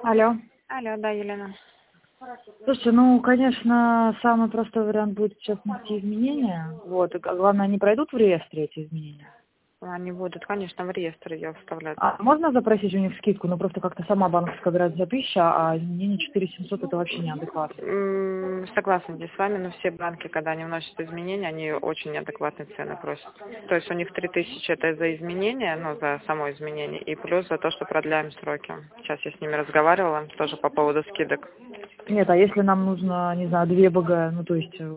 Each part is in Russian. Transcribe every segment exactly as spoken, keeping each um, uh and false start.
Алло. Алло, да, Елена. Слушайте, ну, конечно, самый простой вариант будет сейчас внести изменения. Вот, и главное, они пройдут в реестре эти изменения. Они будут, конечно, в реестр ее вставлять. А можно запросить у них скидку? Ну, просто как-то сама банковская гарантия тысяча, а изменение четыре семьсот это вообще неадекватно. М, Согласна здесь с вами, но все банки, когда они вносят изменения, они очень неадекватные цены просят. То есть у них три тысячи это за изменение, ну, за само изменение, и плюс за то, что продляем сроки. Сейчас я с ними разговаривала, тоже по поводу скидок. Нет, а если нам нужно, не знаю, две БГ, ну, то есть... э,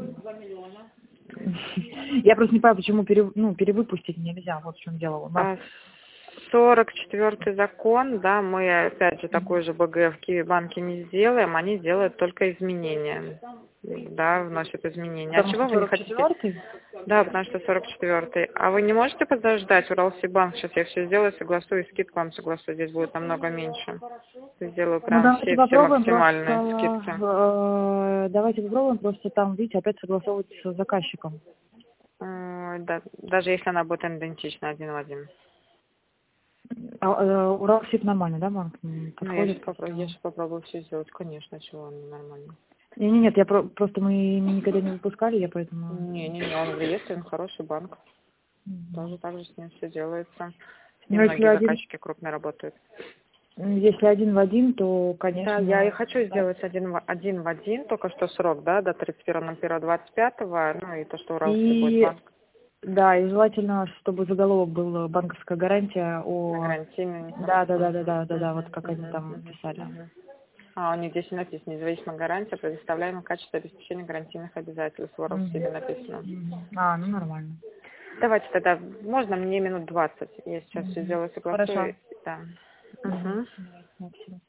Я просто не понимаю, почему пере, ну, перевыпустить нельзя, вот в чем дело. У нас... А сорок четвёртый закон, да, мы опять же такой же БГ в Киви-банке не сделаем, они делают только изменения, да, вносят изменения. А Потому чего что вы не сорок хотите? четвёртый? Да, потому что сорок четвёртый. А вы не можете подождать, Уралсибанк, сейчас я все сделаю, согласую, и скидку вам согласую, здесь будет намного меньше. Сделаю Ну, прям давайте все, все попробуем максимальные просто... скидки. э, Давайте попробуем просто там, видите, опять согласовывать с заказчиком. Ой, да, даже если она будет идентична один в один. А, э, Уралсиб нормально, да, банк м, Ну, я сейчас подходит? попробую, я сейчас попробую все сделать, конечно, чего он нормально. Не, не, нет, я про- просто мы никогда не выпускали, я поэтому... Не-не-не, он в реестре, он хороший банк. Мгм. Тоже так же с ним все делается. С ним Ну, если многие один, заказчики крупные работают. если один в один, то, Да, я и конечно, хочу сделать один в один, в один только что срок, да, до тридцать первого ноль первого двадцать пятого, ну и то, что Уралсиб будет и банк да, и желательно, чтобы заголовок был банковская гарантия на о... гарантийный. Да, да, да, да, да, да, да, вот Мгм, как они мгм, там мгм, писали. мгм. А, у них здесь и написано, независимая гарантия, предоставляемая в качестве обеспечения гарантийных обязательств. В Уралсибе Мгм. написано. Мгм. А, ну нормально. Давайте тогда, можно мне минут двадцать? Я сейчас все Мгм. сделаю, Хорошо. согласую. Да. Мгм. Угу. Давайте, спасибо.